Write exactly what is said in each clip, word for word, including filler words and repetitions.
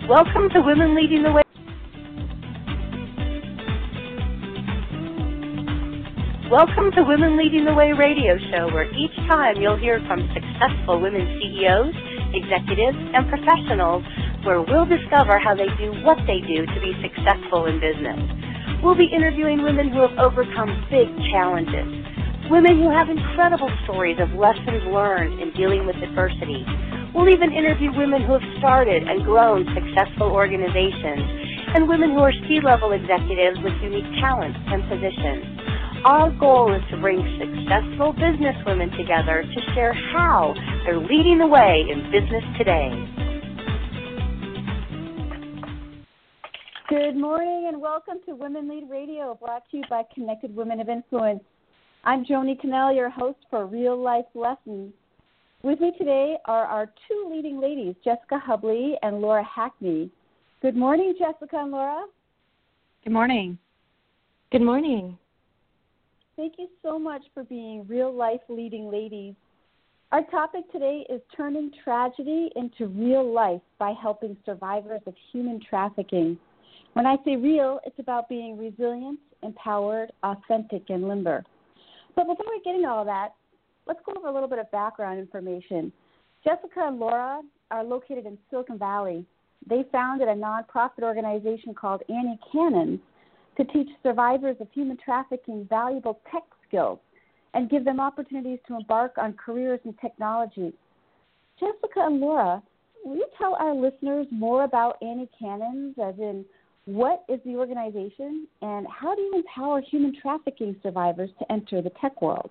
Welcome to Women Leading the Way. Welcome to Women Leading the Way radio show, where each time you'll hear from successful women C E Os, executives, and professionals, where we'll discover how they do what they do to be successful in business. We'll be interviewing women who have overcome big challenges, women who have incredible stories of lessons learned in dealing with adversity. We'll even interview women who have started and grown successful organizations, and women who are C-level executives with unique talents and positions. Our goal is to bring successful businesswomen together to share how they're leading the way in business today. Good morning and welcome to Women Lead Radio, brought to you by Connected Women of Influence. I'm Joni Cannell, your host for Real Life Lessons. With me today are our two leading ladies, Jessica Hubley and Laura Hackney. Good morning, Jessica and Laura. Good morning. Good morning. Thank you so much for being real-life leading ladies. Our topic today is turning tragedy into real life by helping survivors of human trafficking. When I say real, it's about being resilient, empowered, authentic, and limber. But before we get into all that, let's go over a little bit of background information. Jessica and Laura are located in Silicon Valley. They founded a nonprofit organization called Annie Cannons to teach survivors of human trafficking valuable tech skills and give them opportunities to embark on careers in technology. Jessica and Laura, will you tell our listeners more about Annie Cannons, as in what is the organization and how do you empower human trafficking survivors to enter the tech world?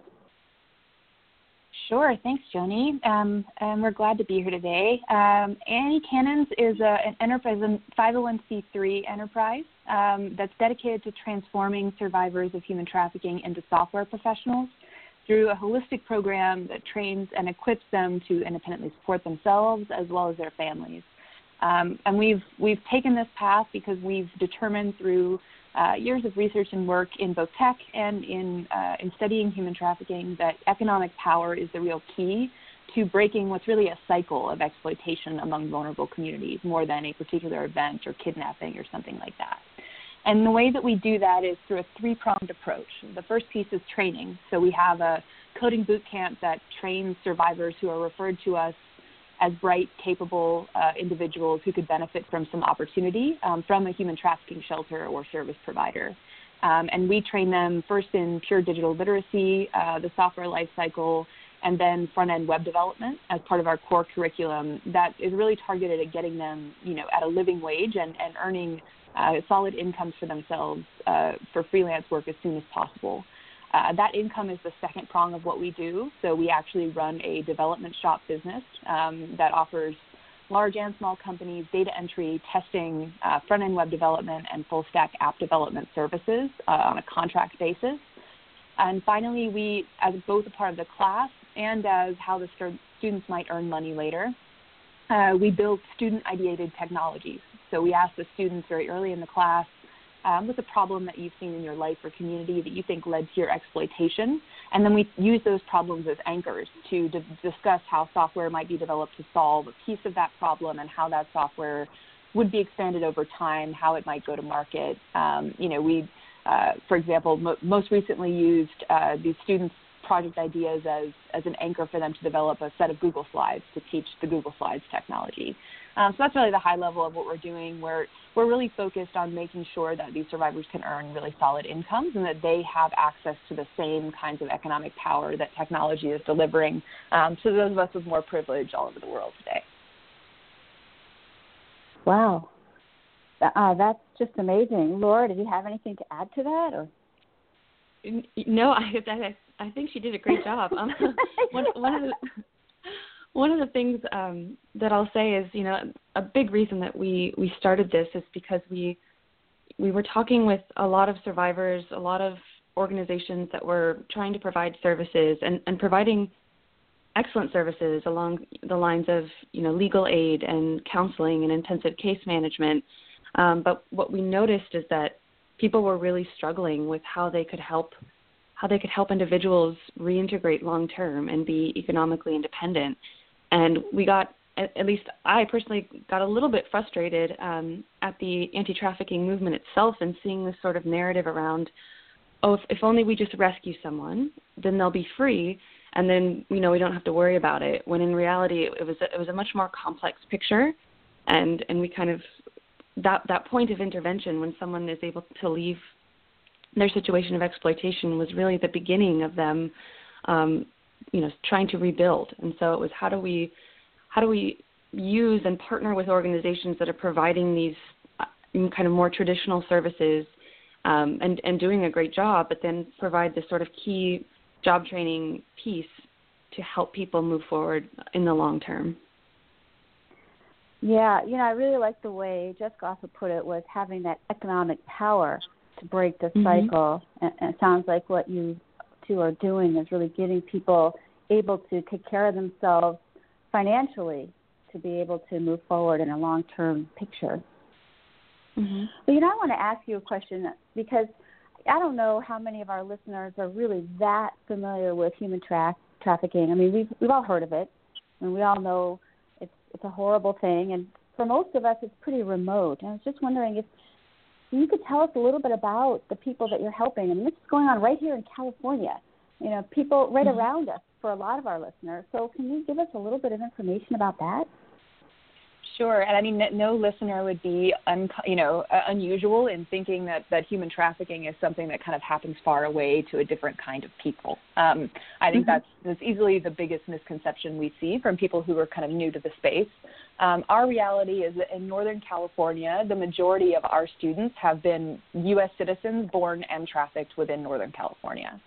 Sure. Thanks, Joni. Um, and we're glad to be here today. Um, Annie Cannons is a, an enterprise, a five oh one c three enterprise um, that's dedicated to transforming survivors of human trafficking into software professionals through a holistic program that trains and equips them to independently support themselves as well as their families. Um, and we've we've taken this path because we've determined through uh, years of research and work in both tech and in uh, in studying human trafficking that economic power is the real key to breaking what's really a cycle of exploitation among vulnerable communities, more than a particular event or kidnapping or something like that. And the way that we do that is through a three-pronged approach. The first piece is training. So we have a coding boot camp that trains survivors who are referred to us as bright, capable uh, individuals who could benefit from some opportunity um, from a human trafficking shelter or service provider. Um, and we train them first in pure digital literacy, uh, the software lifecycle, and then front-end web development as part of our core curriculum that is really targeted at getting them, you know, at a living wage and, and earning uh, solid incomes for themselves uh, for freelance work as soon as possible. Uh, that income is the second prong of what we do. So we actually run a development shop business um, that offers large and small companies data entry, testing, uh, front-end web development, and full-stack app development services uh, on a contract basis. And finally, we, as both a part of the class and as how the st- students might earn money later, uh, we build student-ideated technologies. So we ask the students very early in the class, Um, what's a problem that you've seen in your life or community that you think led to your exploitation? And then we use those problems as anchors to d- discuss how software might be developed to solve a piece of that problem and how that software would be expanded over time, how it might go to market. Um, you know, we, uh, for example, mo- most recently used uh, these students' project ideas as, as an anchor for them to develop a set of Google Slides to teach the Google Slides technology. Um, so that's really the high level of what we're doing. We're, we're really focused on making sure that these survivors can earn really solid incomes and that they have access to the same kinds of economic power that technology is delivering um, to those of us with more privilege all over the world today. Wow. Uh, that's just amazing. Laura, did you have anything to add to that? Or? No, I, I, I think she did a great job. Um, one, one of the... One of the things um, that I'll say is, you know, a big reason that we, we started this is because we we were talking with a lot of survivors, a lot of organizations that were trying to provide services and, and providing excellent services along the lines of, you know, legal aid and counseling and intensive case management. Um, but what we noticed is that people were really struggling with how they could help how they could help individuals reintegrate long term and be economically independent. And we got at, at least I personally got a little bit frustrated um, at the anti-trafficking movement itself and seeing this sort of narrative around, oh, if, if only we just rescue someone, then they'll be free, and then, you know, we don't have to worry about it, when in reality it, it was a, it was a much more complex picture, and, and we kind of, that, that point of intervention when someone is able to leave their situation of exploitation was really the beginning of them, um, you know, trying to rebuild. And so it was, how do we, how do we use and partner with organizations that are providing these kind of more traditional services um, and, and doing a great job, but then provide this sort of key job training piece to help people move forward in the long term. Yeah, you know, I really like the way Jessica also put it, was having that economic power to break the Mm-hmm. cycle. And, and it sounds like what you two are doing is really getting people able to take care of themselves financially to be able to move forward in a long-term picture. Mm-hmm. But, you know, I want to ask you a question, because I don't know how many of our listeners are really that familiar with human tra- trafficking. I mean, we've, we've all heard of it, and we all know it's, it's a horrible thing, and for most of us it's pretty remote. And I was just wondering if you could tell us a little bit about the people that you're helping. I mean, this is going on right here in California, you know, people right mm-hmm. around us for a lot of our listeners. So can you give us a little bit of information about that? Sure, and I mean, no listener would be, un, you know, uh, unusual in thinking that, that human trafficking is something that kind of happens far away to a different kind of people. Um, I think mm-hmm. that's, that's easily the biggest misconception we see from people who are kind of new to the space. Um, our reality is that in Northern California, the majority of our students have been U S citizens born and trafficked within Northern California.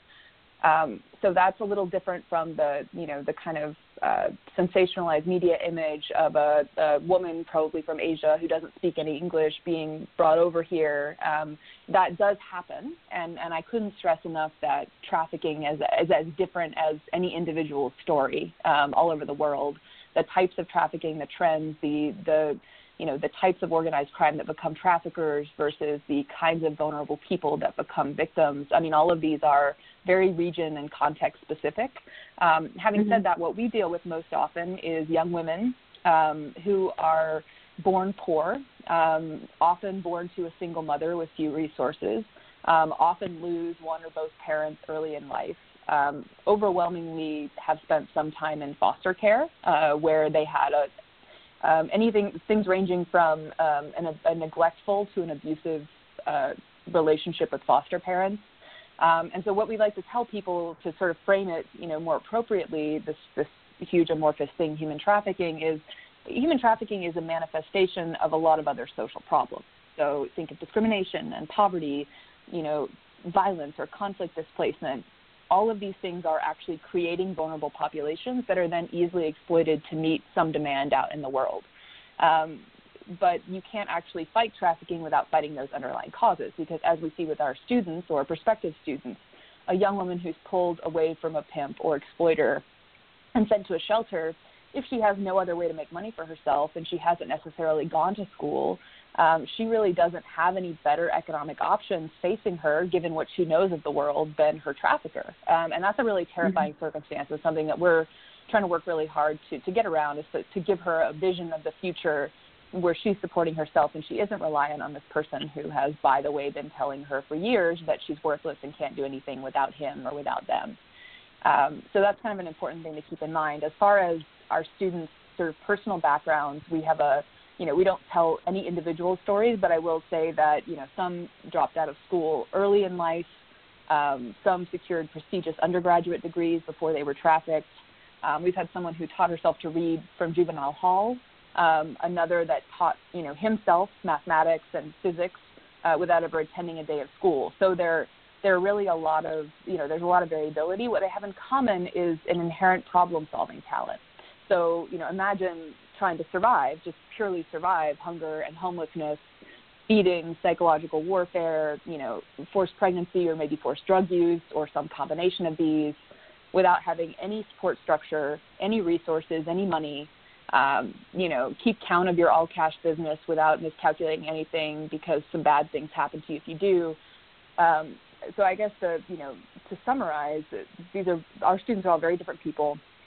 Um, so that's a little different from the, you know, the kind of uh, sensationalized media image of a, a woman probably from Asia who doesn't speak any English being brought over here. Um, that does happen, and, and I couldn't stress enough that trafficking is, is as different as any individual story um, all over the world. The types of trafficking, the trends, the the you know, the types of organized crime that become traffickers versus the kinds of vulnerable people that become victims. I mean, all of these are very region and context specific. Um, having mm-hmm. said that, what we deal with most often is young women um, who are born poor, um, often born to a single mother with few resources, um, often lose one or both parents early in life. Um, overwhelmingly have spent some time in foster care uh, where they had a Um, anything, things ranging from um, an, a neglectful to an abusive uh, relationship with foster parents. Um, and so what we like to tell people to sort of frame it, you know, more appropriately, this, this huge amorphous thing, human trafficking, is human trafficking is a manifestation of a lot of other social problems. So think of discrimination and poverty, you know, violence or conflict displacement. All of these things are actually creating vulnerable populations that are then easily exploited to meet some demand out in the world. Um, but you can't actually fight trafficking without fighting those underlying causes, because as we see with our students or prospective students, a young woman who's pulled away from a pimp or exploiter and sent to a shelter, if she has no other way to make money for herself and she hasn't necessarily gone to school, Um, she really doesn't have any better economic options facing her, given what she knows of the world, than her trafficker. Um, and that's a really terrifying mm-hmm. circumstance. It's something that we're trying to work really hard to, to get around, is to, to give her a vision of the future where she's supporting herself and she isn't reliant on this person who has, by the way, been telling her for years that she's worthless and can't do anything without him or without them. Um, so that's kind of an important thing to keep in mind. As far as our students' sort of personal backgrounds, we have a You know, we don't tell any individual stories, but I will say that, you know, some dropped out of school early in life. Um, some secured prestigious undergraduate degrees before they were trafficked. Um, we've had someone who taught herself to read from juvenile hall. Um, another that taught, you know, himself mathematics and physics uh, without ever attending a day of school. So there, there are really a lot of, you know, there's a lot of variability. What they have in common is an inherent problem-solving talent. So, you know, imagine trying to survive, just purely survive hunger and homelessness, feeding, psychological warfare, you know, forced pregnancy or maybe forced drug use or some combination of these, without having any support structure, any resources, any money, um, you know, keep count of your all-cash business without miscalculating anything because some bad things happen to you if you do. Um, so I guess, the, you know, to summarize, these are, our students are all very different people.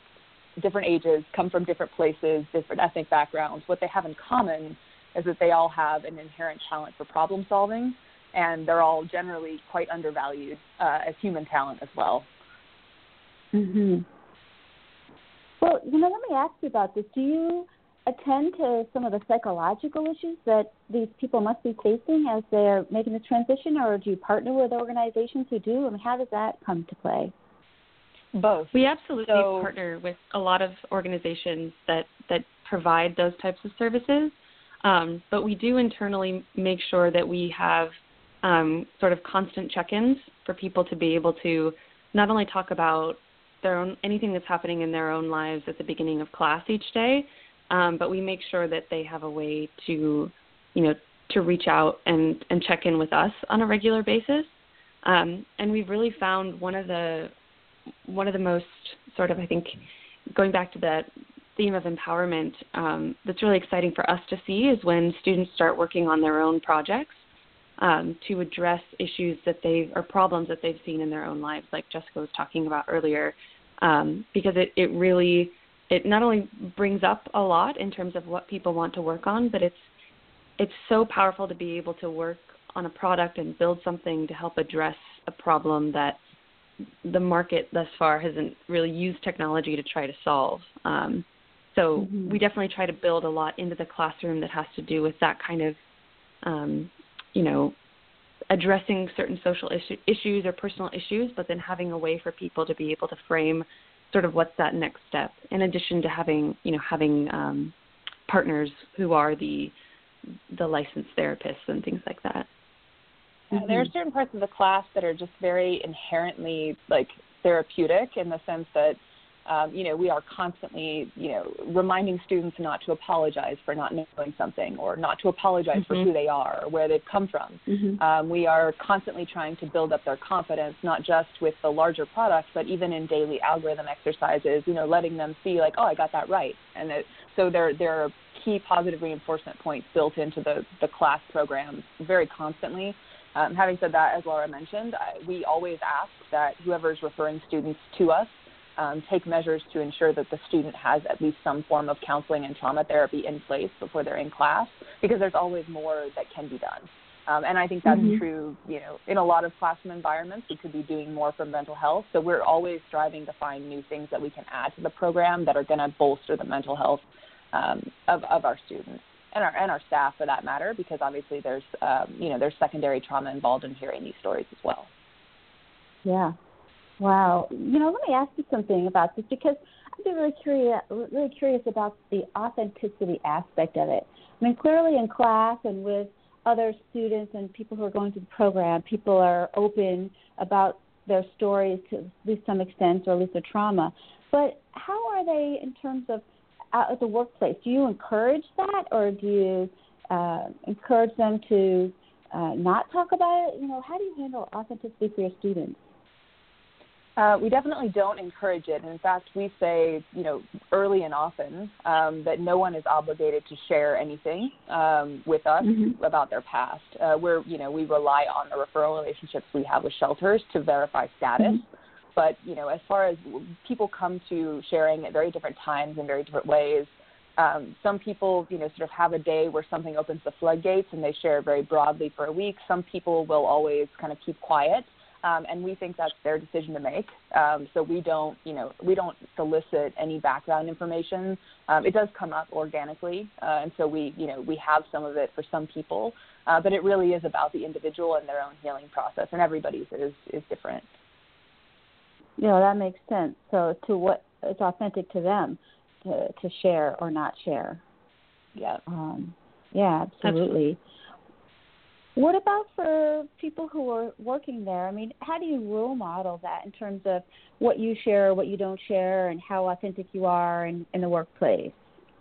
different ages, come from different places, different ethnic backgrounds. What they have in common is that they all have an inherent talent for problem solving, and they're all generally quite undervalued uh, as human talent as well. Mm-hmm. Well, you know, let me ask you about this. Do you attend to some of the psychological issues that these people must be facing as they're making the transition, or do you partner with organizations who do? I mean, how does that come to play? Both. We absolutely so, partner with a lot of organizations that, that provide those types of services, um, but we do internally make sure that we have um, sort of constant check-ins for people to be able to not only talk about their own anything that's happening in their own lives at the beginning of class each day, um, but we make sure that they have a way to, you know, to reach out and, and check in with us on a regular basis. Um, and we've really found one of the one of the most sort of, I think, going back to that theme of empowerment, um, that's really exciting for us to see is when students start working on their own projects um, to address issues that they or problems that they've seen in their own lives, like Jessica was talking about earlier, um, because it, it really, it not only brings up a lot in terms of what people want to work on, but it's it's so powerful to be able to work on a product and build something to help address a problem that the market thus far hasn't really used technology to try to solve. Um, so mm-hmm. we definitely try to build a lot into the classroom that has to do with that kind of, um, you know, addressing certain social issue, issues or personal issues, but then having a way for people to be able to frame sort of what's that next step, in addition to having, you know, having um, partners who are the the licensed therapists and things like that. Yeah, there are certain parts of the class that are just very inherently like therapeutic in the sense that, um, you know, we are constantly, you know, reminding students not to apologize for not knowing something or not to apologize mm-hmm. for who they are or where they've come from. Mm-hmm. Um, we are constantly trying to build up their confidence, not just with the larger products, but even in daily algorithm exercises, you know, letting them see like, oh, I got that right. And it, so there, there are key positive reinforcement points built into the, the class programs very constantly. Um, having said that, as Laura mentioned, I, we always ask that whoever is referring students to us um, take measures to ensure that the student has at least some form of counseling and trauma therapy in place before they're in class, because there's always more that can be done. Um, and I think that's mm-hmm. true, you know, in a lot of classroom environments. We could be doing more for mental health. So we're always striving to find new things that we can add to the program that are going to bolster the mental health um, of, of our students. And our and our staff, for that matter, because obviously there's um, you know there's secondary trauma involved in hearing these stories as well. Yeah, wow. You know, let me ask you something about this, because I'd be really curious, really curious about the authenticity aspect of it. I mean, clearly in class and with other students and people who are going through the program, people are open about their stories to at least some extent, or at least their trauma. But how are they in terms of out at the workplace? Do you encourage that, or do you uh, encourage them to uh, not talk about it? You know, how do you handle authenticity for your students? Uh, we definitely don't encourage it. And in fact, we say, you know, early and often um, that no one is obligated to share anything um, with us mm-hmm. about their past. Uh, we're, you know, we rely on the referral relationships we have with shelters to verify status. Mm-hmm. But, you know, as far as people come to sharing at very different times in very different ways, um, some people, you know, sort of have a day where something opens the floodgates and they share very broadly for a week. Some people will always kind of keep quiet, um, and we think that's their decision to make. Um, so we don't, you know, we don't solicit any background information. Um, it does come up organically, uh, and so we, you know, we have some of it for some people, uh, but it really is about the individual and their own healing process, and everybody's is, is different. You know, that makes sense. So to what it's authentic to them to, to share or not share. Yeah. Um, yeah, absolutely. absolutely. What about for people who are working there? I mean, how do you role model that in terms of what you share, what you don't share, and how authentic you are in, in the workplace?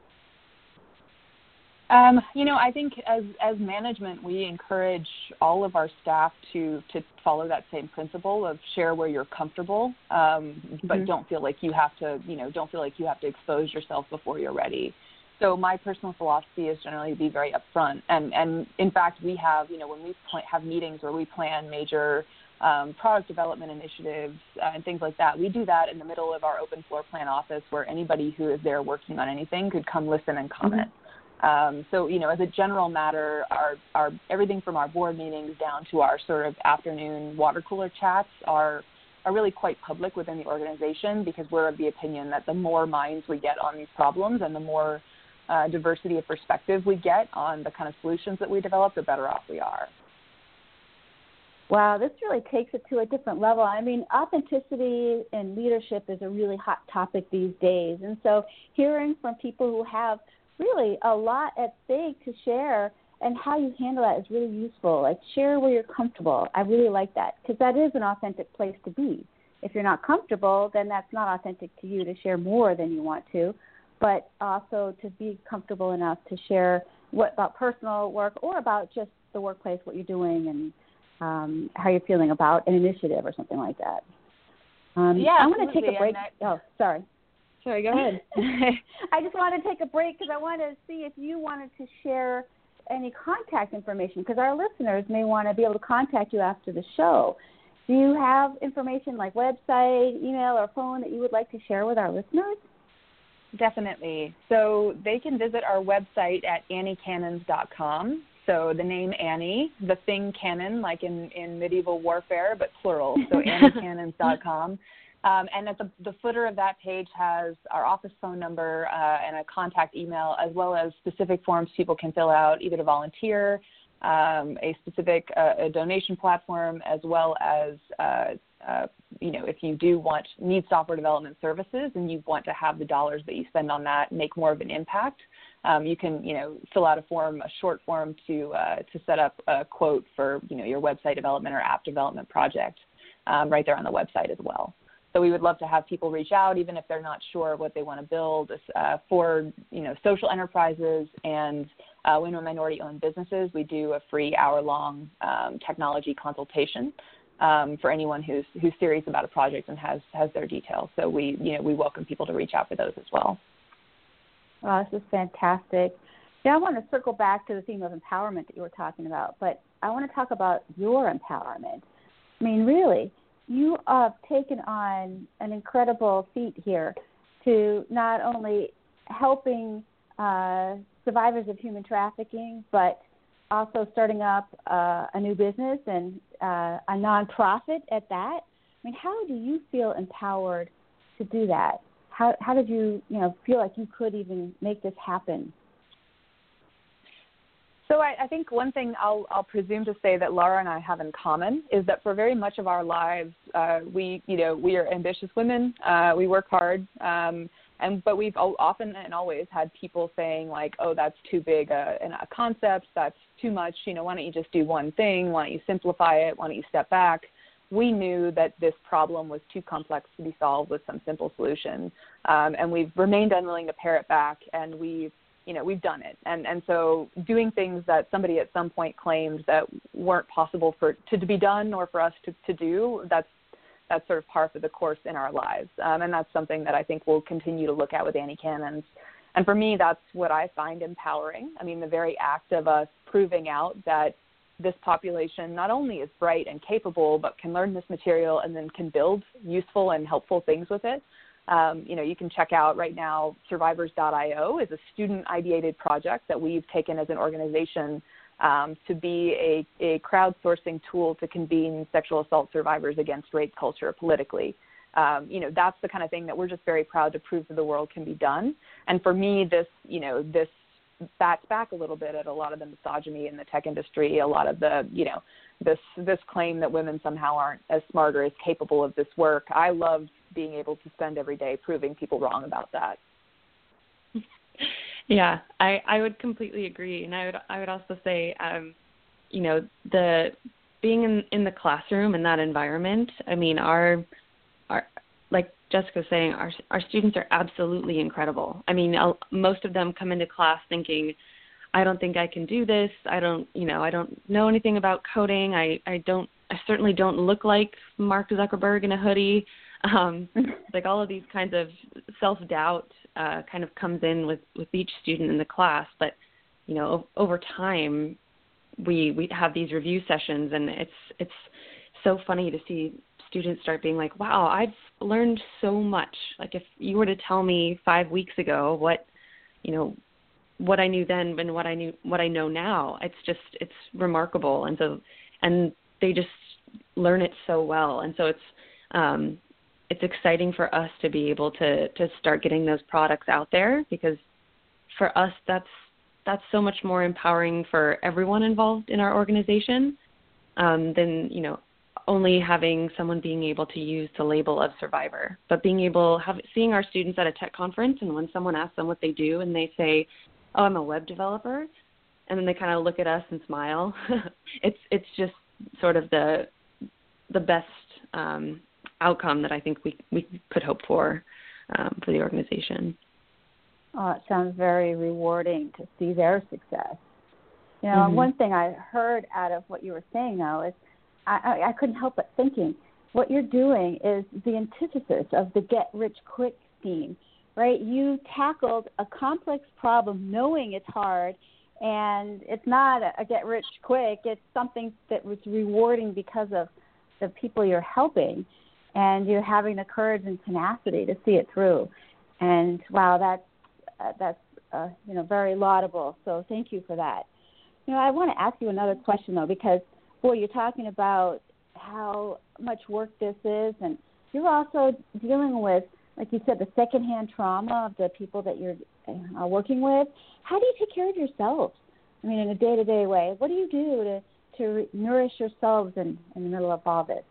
Um, you know, I think as as management, we encourage all of our staff to, to follow that same principle of share where you're comfortable, um, mm-hmm. but don't feel like you have to, you know, don't feel like you have to expose yourself before you're ready. So my personal philosophy is generally to be very upfront. And, and in fact, we have, you know, when we pl- have meetings where we plan major um, product development initiatives, uh, and things like that. We do that in the middle of our open floor plan office where anybody who is there working on anything could come listen and comment. Mm-hmm. Um, so, you know, as a general matter, our, our everything from our board meetings down to our sort of afternoon water cooler chats are are really quite public within the organization, because we're of the opinion that the more minds we get on these problems and the more uh, diversity of perspective we get on the kind of solutions that we develop, the better off we are. Wow, this really takes it to a different level. I mean, authenticity and leadership is a really hot topic these days. And so hearing from people who have really a lot at stake to share and how you handle that is really useful. Like, share where you're comfortable. I really like that, because that is an authentic place to be. If you're not comfortable, then that's not authentic to you to share more than you want to, but also to be comfortable enough to share what about personal work or about just the workplace, what you're doing, and um, how you're feeling about an initiative or something like that. Um, yeah, I want to take a break. That, oh, sorry. Sorry, go ahead. I just want to take a break because I want to see if you wanted to share any contact information, because our listeners may want to be able to contact you after the show. Do you have information like website, email, or phone that you would like to share with our listeners? Definitely. So they can visit our website at annie cannons dot com. So the name Annie, the thing cannon, like in, in medieval warfare, but plural, so annie cannons dot com. Um, and at the, the footer of that page has our office phone number uh, and a contact email, as well as specific forms people can fill out, either to volunteer, um, a specific uh, a donation platform, as well as, uh, uh, you know, if you do want, need software development services and you want to have the dollars that you spend on that make more of an impact, um, you can, you know, fill out a form, a short form to uh, to set up a quote for, you know, your website development or app development project um, right there on the website as well. So we would love to have people reach out, even if they're not sure what they want to build uh, for, you know, social enterprises and uh, women and minority-owned businesses. We do a free hour-long um, technology consultation um, for anyone who's who's serious about a project and has has their details. So we, you know, we welcome people to reach out for those as well. Well, this is fantastic. Now I want to circle back to the theme of empowerment that you were talking about, but I want to talk about your empowerment. I mean, really, you have taken on an incredible feat here to not only helping uh, survivors of human trafficking, but also starting up uh, a new business and uh, a nonprofit at that. I mean, how do you feel empowered to do that? How how did you, you know, feel like you could even make this happen? So I, I think one thing I'll, I'll presume to say that Laura and I have in common is that for very much of our lives, uh, we, you know, we are ambitious women. Uh, we work hard, um, and but we've often and always had people saying like, "Oh, that's too big a, a concept. That's too much. You know, why don't you just do one thing? Why don't you simplify it? Why don't you step back?" We knew that this problem was too complex to be solved with some simple solution, um, and we've remained unwilling to pare it back, and we've you know, we've done it. And and so doing things that somebody at some point claimed that weren't possible for to, to be done or for us to, to do, that's that's sort of par for the course in our lives. Um, and that's something that I think we'll continue to look at with Annie Cannons. And for me, that's what I find empowering. I mean, the very act of us proving out that this population not only is bright and capable, but can learn this material and then can build useful and helpful things with it. Um, you know, you can check out right now, survivors dot io is a student-ideated project that we've taken as an organization um, to be a, a crowdsourcing tool to convene sexual assault survivors against rape culture politically. Um, you know, that's the kind of thing that we're just very proud to prove to the world can be done. And for me, this, you know, this bats back a little bit at a lot of the misogyny in the tech industry, a lot of the, you know, this this claim that women somehow aren't as smart or as capable of this work. I love being able to spend every day proving people wrong about that. Yeah, I, I would completely agree. And I would I would also say, um, you know, the being in, in the classroom in that environment, I mean, our, our like Jessica was saying, our, our students are absolutely incredible. I mean, I'll, most of them come into class thinking, I don't think I can do this. I don't, you know, I don't know anything about coding. I, I don't, I certainly don't look like Mark Zuckerberg in a hoodie. Um, like all of these kinds of self-doubt uh, kind of comes in with, with each student in the class. But, you know, over time, we we have these review sessions, and it's it's so funny to see students start being like, wow, I've learned so much. Like if you were to tell me five weeks ago what, you know, what I knew then and what I knew, what I know now, it's just, it's remarkable. And so, and they just learn it so well. And so it's, um, it's exciting for us to be able to, to start getting those products out there, because for us, that's, that's so much more empowering for everyone involved in our organization um, than, you know, only having someone being able to use the label of survivor, but being able, have, seeing our students at a tech conference, and when someone asks them what they do and they say, oh, I'm a web developer, and then they kind of look at us and smile, it's it's just sort of the the best um, outcome that I think we, we could hope for um, for the organization. Oh, it sounds very rewarding to see their success. You know, Mm-hmm. One thing I heard out of what you were saying, though, is I, I couldn't help but thinking, what you're doing is the antithesis of the get-rich-quick scheme, right? You tackled a complex problem knowing it's hard, and it's not a, a get-rich-quick. It's something that was rewarding because of the people you're helping, and you're having the courage and tenacity to see it through. And, wow, that's, uh, that's uh, you know, very laudable. So thank you for that. You know, I want to ask you another question, though, because boy, you're talking about how much work this is, and you're also dealing with, like you said, the secondhand trauma of the people that you're uh, working with. How do you take care of yourselves? I mean, in a day-to-day way, what do you do to, to nourish yourselves in, in the middle of all this?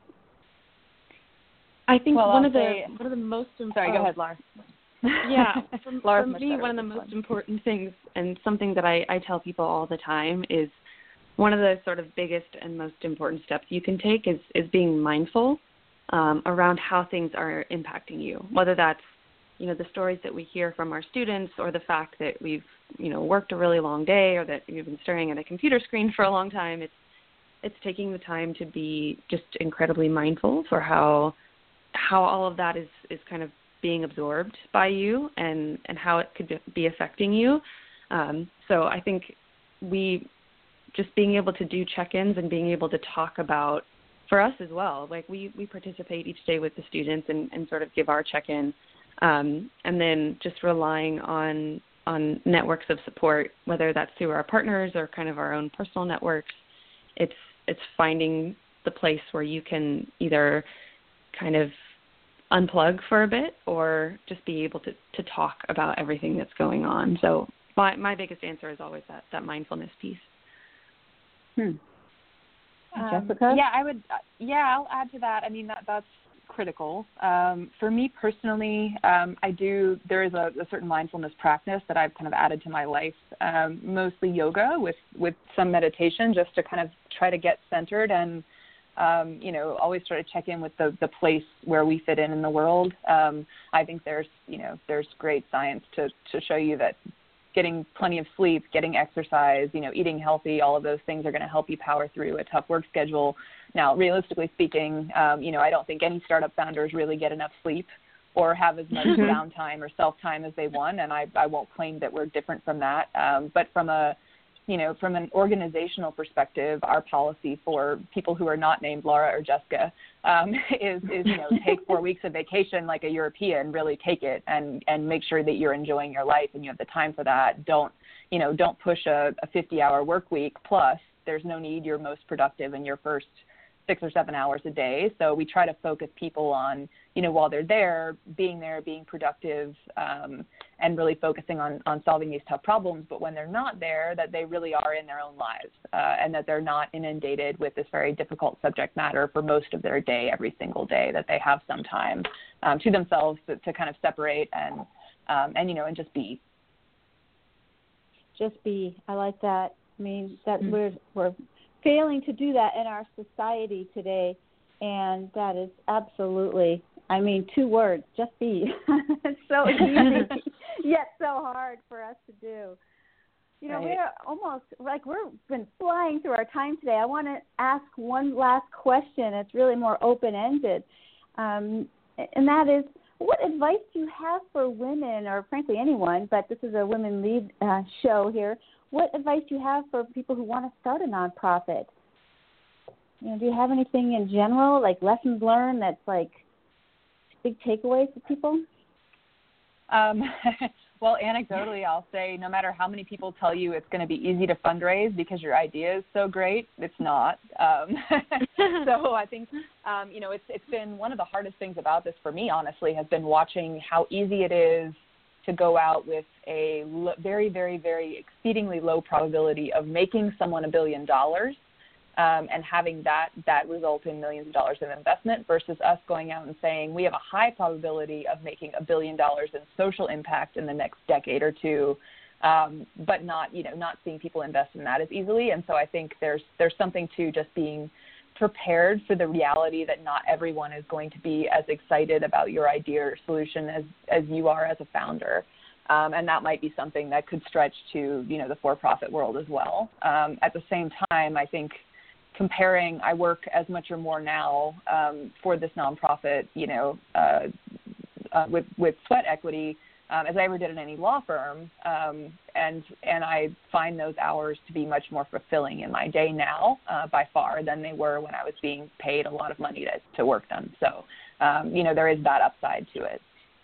I think well, one I'll of the say, one of the most important. Sorry, go ahead, Laura. Yeah, for, for me, one of the most one. important things, and something that I, I tell people all the time, is one of the sort of biggest and most important steps you can take is, is being mindful um, around how things are impacting you, whether that's, you know, the stories that we hear from our students, or the fact that we've, you know, worked a really long day, or that we've been staring at a computer screen for a long time. It's, it's taking the time to be just incredibly mindful for how, how all of that is, is kind of being absorbed by you, and, and how it could be affecting you. Um, so I think we, just being able to do check-ins and being able to talk about, for us as well, like we, we participate each day with the students and, and sort of give our check-in, um, and then just relying on on networks of support, whether that's through our partners or kind of our own personal networks. It's it's finding the place where you can either kind of unplug for a bit, or just be able to, to talk about everything that's going on. So my, my biggest answer is always that, that mindfulness piece. Hmm. Um, Jessica? Yeah, I would. Yeah, I'll add to that. I mean, that that's critical. Um, for me personally, um, I do. There is a, a certain mindfulness practice that I've kind of added to my life. Um, mostly yoga with with some meditation, just to kind of try to get centered and um, you know, always try to check in with the the place where we fit in in the world. Um, I think there's you know there's great science to to show you that getting plenty of sleep, getting exercise, you know, eating healthy, all of those things are going to help you power through a tough work schedule. Now, realistically speaking, um, you know, I don't think any startup founders really get enough sleep or have as much downtime or self-time as they want, and I, I won't claim that we're different from that. Um, but from a, you know, from an organizational perspective, our policy for people who are not named Laura or Jessica um, is, is, you know, take four weeks of vacation like a European, really take it, and, and make sure that you're enjoying your life and you have the time for that. Don't, you know, don't push a, a fifty-hour work week. Plus, there's no need. You're most productive in your first six or seven hours a day. So we try to focus people on, you know, while they're there, being there, being productive, um, and really focusing on, on solving these tough problems. But when they're not there, that they really are in their own lives, uh, and that they're not inundated with this very difficult subject matter for most of their day, every single day, that they have some time um, to themselves to, to kind of separate and, um, and, you know, and just be. Just be. I like that. I mean, that Mm-hmm. we're, we're failing to do that in our society today, and that is absolutely, I mean, two words, just be. It's so easy, yet so hard for us to do. You know, Right. we're almost, like, we've been flying through our time today. I want to ask one last question. It's really more open-ended, um, and that is, what advice do you have for women, or frankly anyone, but this is a Women Lead uh, show here, what advice do you have for people who want to start a nonprofit? You know, do you have anything in general, like lessons learned that's like big takeaways for people? Um, well, anecdotally, I'll say no matter how many people tell you it's going to be easy to fundraise because your idea is so great, it's not. Um, so I think, um, you know, it's it's been one of the hardest things about this for me, honestly, has been watching how easy it is to go out with a lo- very, very, very exceedingly low probability of making someone a billion dollars. Um, and having that that result in millions of dollars of investment versus us going out and saying we have a high probability of making a billion dollars in social impact in the next decade or two, um, but not you know not seeing people invest in that as easily. And so I think there's there's something to just being prepared for the reality that not everyone is going to be as excited about your idea or solution as as you are as a founder. Um, and that might be something that could stretch to you know the for-profit world as well. Um, at the same time, I think. Comparing, I work as much or more now um, for this nonprofit, you know, uh, uh, with with sweat equity um, as I ever did in any law firm, um, and and I find those hours to be much more fulfilling in my day now uh, by far than they were when I was being paid a lot of money to to work them. So, um, you know, there is that upside to it.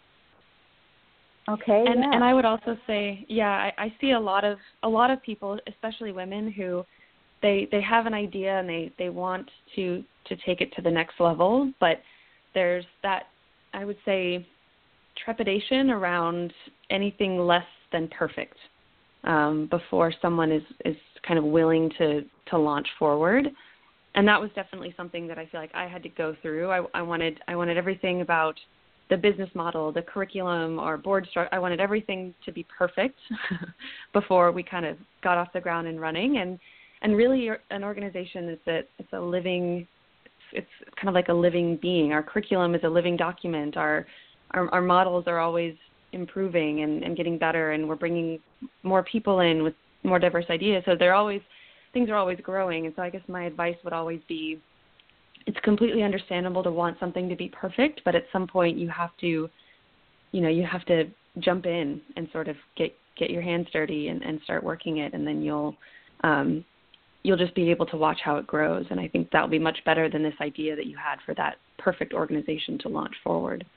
Okay. And yeah. and I would also say, yeah, I, I see a lot of a lot of people, especially women, who They they have an idea and they, they want to, to take it to the next level, but there's that, I would say, trepidation around anything less than perfect um, before someone is, is kind of willing to, to launch forward. And that was definitely something that I feel like I had to go through. I, I wanted I wanted everything about the business model, the curriculum, our board structure. I wanted everything to be perfect before we kind of got off the ground and running. And And really, an organization is that it's a living, it's kind of like a living being. Our curriculum is a living document. Our our, our models are always improving and, and getting better, and we're bringing more people in with more diverse ideas. So they're always, things are always growing. And so I guess my advice would always be, it's completely understandable to want something to be perfect, but at some point you have to, you know, you have to jump in and sort of get, get your hands dirty and, and start working it, and then you'll, um, you'll just be able to watch how it grows. And I think that will be much better than this idea that you had for that perfect organization to launch forward.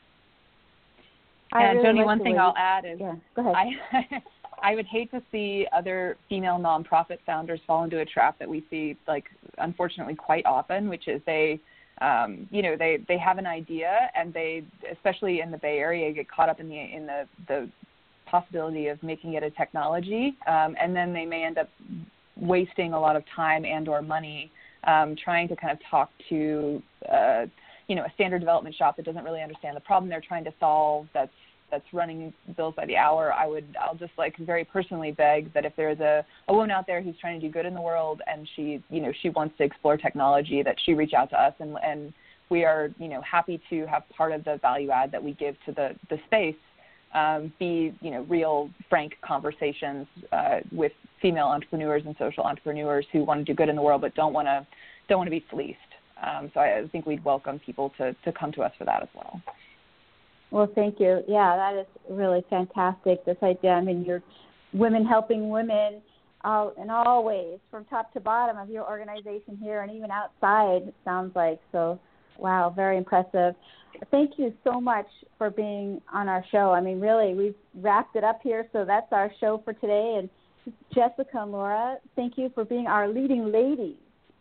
I and really Joni, like one thing way I'll add is yeah, go ahead. I, I would hate to see other female nonprofit founders fall into a trap that we see, like, unfortunately quite often, which is they, um, you know, they, they have an idea and they, especially in the Bay Area, get caught up in the, in the, the possibility of making it a technology. Um, and then they may end up wasting a lot of time and or money um, trying to kind of talk to, uh, you know, a standard development shop that doesn't really understand the problem they're trying to solve, that's that's running bills by the hour. I would, I'll just like very personally beg that if there's a, a woman out there who's trying to do good in the world and she, you know, she wants to explore technology, that she reach out to us, and, and we are, you know, happy to have part of the value add that we give to the, the space um, be, you know, real, frank conversations uh, with female entrepreneurs and social entrepreneurs who want to do good in the world but don't want to don't want to be fleeced. Um, so I, I think we'd welcome people to, to come to us for that as well. Well, thank you. Yeah, that is really fantastic, this idea. I mean, you're women helping women all, in all ways, from top to bottom of your organization here and even outside, it sounds like. So, wow, very impressive. Thank you so much for being on our show. I mean, really, we've wrapped it up here, so that's our show for today. And Jessica and Laura, thank you for being our leading ladies.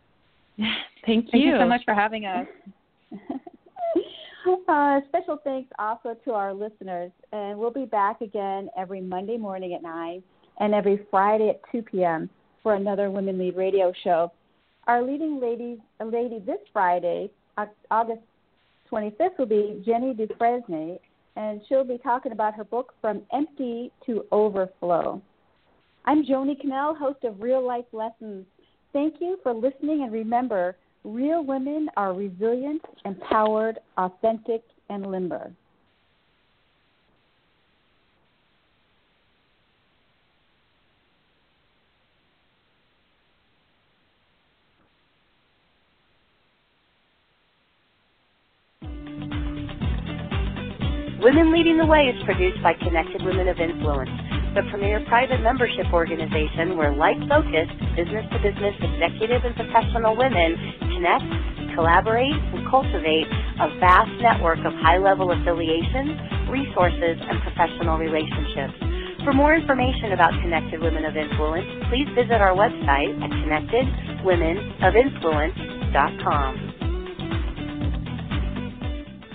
Thank you. Thank you so much for having us. Uh, special thanks also to our listeners, and we'll be back again every Monday morning at nine and every Friday at two p.m. for another Women Lead radio show. Our leading lady, lady this Friday, August twenty-fifth, will be Jenny Dufresne, and she'll be talking about her book, From Empty to Overflow. I'm Joni Cannell, host of Real Life Lessons. Thank you for listening, and remember, real women are resilient, empowered, authentic, and limber. Women Leading the Way is produced by Connected Women of Influence, the premier private membership organization where like-focused, business-to-business executive and professional women connect, collaborate, and cultivate a vast network of high-level affiliations, resources, and professional relationships. For more information about Connected Women of Influence, please visit our website at connected women of influence dot com.